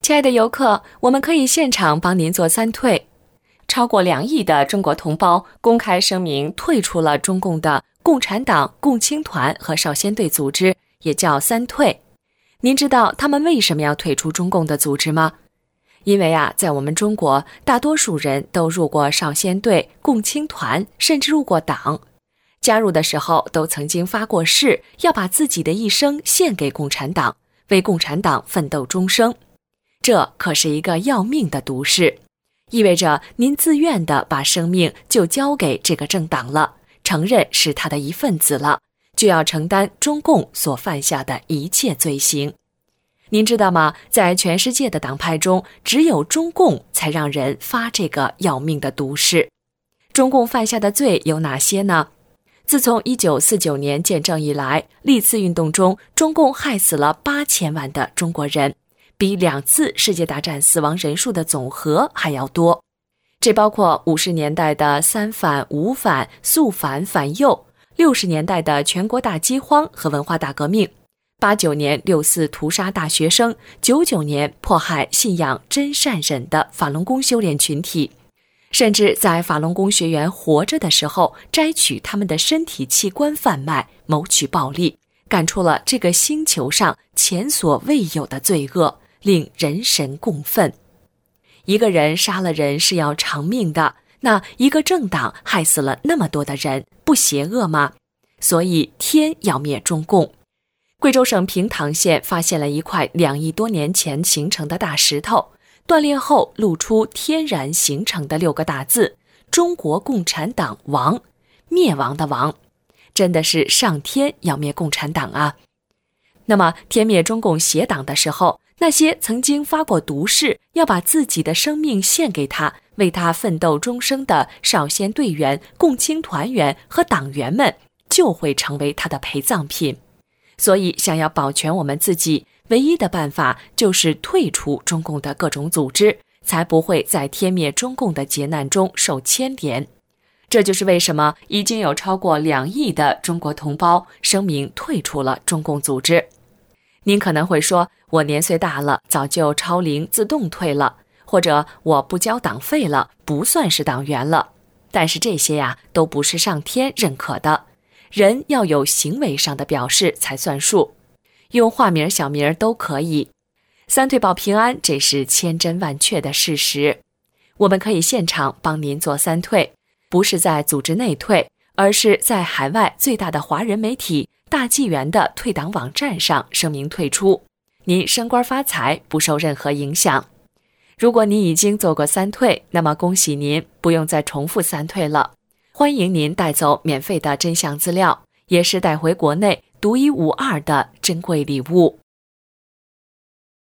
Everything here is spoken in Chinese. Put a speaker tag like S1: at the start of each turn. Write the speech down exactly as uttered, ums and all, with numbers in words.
S1: 亲爱的游客，我们可以现场帮您做三退。超过两亿的中国同胞公开声明退出了中共的共产党、共青团和少先队组织，也叫三退。您知道他们为什么要退出中共的组织吗？因为啊，在我们中国，大多数人都入过少先队、共青团，甚至入过党。加入的时候都曾经发过誓，要把自己的一生献给共产党，为共产党奋斗终生。这可是一个要命的毒誓，意味着您自愿地把生命就交给这个政党了，承认是他的一份子了，就要承担中共所犯下的一切罪行。您知道吗？在全世界的党派中，只有中共才让人发这个要命的毒誓。中共犯下的罪有哪些呢？自从一九四九年建政以来，历次运动中，中共害死了八千万的中国人，比两次世界大战死亡人数的总和还要多。这包括五十年代的三反、五反、肃反、反右，六十年代的全国大饥荒和文化大革命，八九年六四屠杀大学生，九九年迫害信仰真善忍的法轮功修炼群体，甚至在法轮功学员活着的时候摘取他们的身体器官贩卖，谋取暴利，干出了这个星球上前所未有的罪恶，令人神共愤。一个人杀了人是要偿命的，那一个政党害死了那么多的人，不邪恶吗？所以天要灭中共。贵州省平塘县发现了一块两亿多年前形成的大石头，锻炼后露出天然形成的六个大字：中国共产党亡，灭亡的亡。真的是上天要灭共产党啊！那么天灭中共邪党的时候，那些曾经发过毒誓要把自己的生命献给他，为他奋斗终生的少先队员、共青团员和党员们，就会成为他的陪葬品。所以想要保全我们自己，唯一的办法就是退出中共的各种组织，才不会在天灭中共的劫难中受牵连。这就是为什么已经有超过两亿的中国同胞声明退出了中共组织。您可能会说，我年岁大了，早就超龄自动退了，或者我不交党费了，不算是党员了。但是这些呀，都不是上天认可的。人要有行为上的表示才算数，用化名小名都可以。三退保平安，这是千真万确的事实。我们可以现场帮您做三退，不是在组织内退，而是在海外最大的华人媒体大纪元的退党网站上声明退出，您升官发财，不受任何影响。如果您已经做过三退，那么恭喜您，不用再重复三退了。欢迎您带走免费的真相资料，也是带回国内独一无二的珍贵礼物。